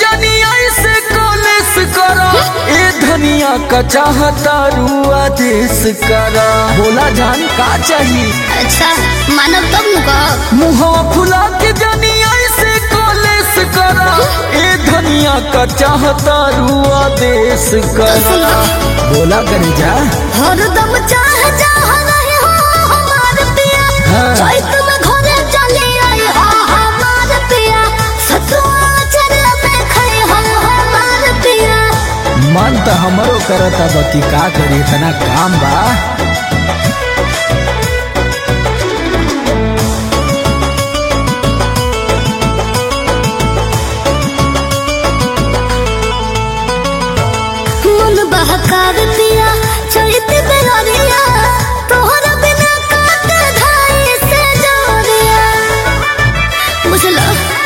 जानी ऐसे कॉलेस करा ए धनिया का चाहता रुआ देश करा। बोला जान का चाहिए? अच्छा मानव तब नुका मुहवा फुला के जानी ऐसे कॉलेस करा ए धनिया का चाहता रुआ देश करा। बोला करे जा हरदम चाह चाह रहे हो हमार पिया चैत में घरे चले आए हो हमार पिया सतुआ चरला में खाए हो हमार पिया। मन तो हमरो करता बकी का करी इतना काम बा। मन बहकार पिया चैत बेरिया तोहरा बिना काटे धाई से जोरिया बुझलो।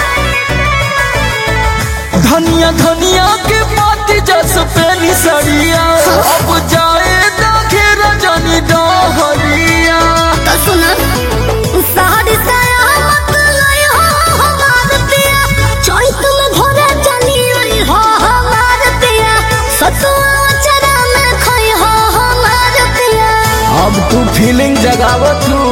धनिया धनिया के पाती जस पे निसरिया अब जाए दाखे रजनी डहरिया। तो सुना साड़ी साया मत लाई हो हमार पिया चैत में घरे चली आई हो हमार पिया सतुआ चरा में खाई हो हमार पिया। अब तू फीलिंग जगावत तू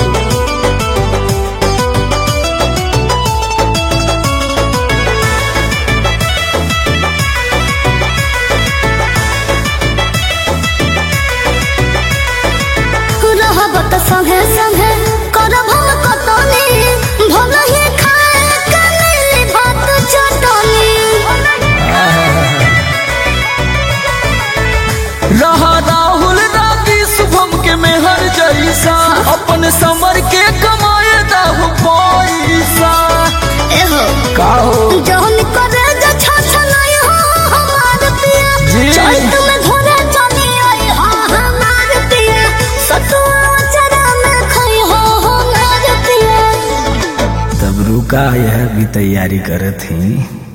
रहब त संगे संगे करब हम कतनी भले ही खाए के मिली भात चटनी। रहा राहुल रागी शुभम के मेहर जैसा अपन समर के कमाए दाहु पैसा। एहो का हो जौन करे जे छछलाई हो हमार पिया जी। चैत में घरे चली आई हो हमार पिया सतुआ चरा में खाई हो हमार पिया। तब रुका यह भी तैयारी करत ही।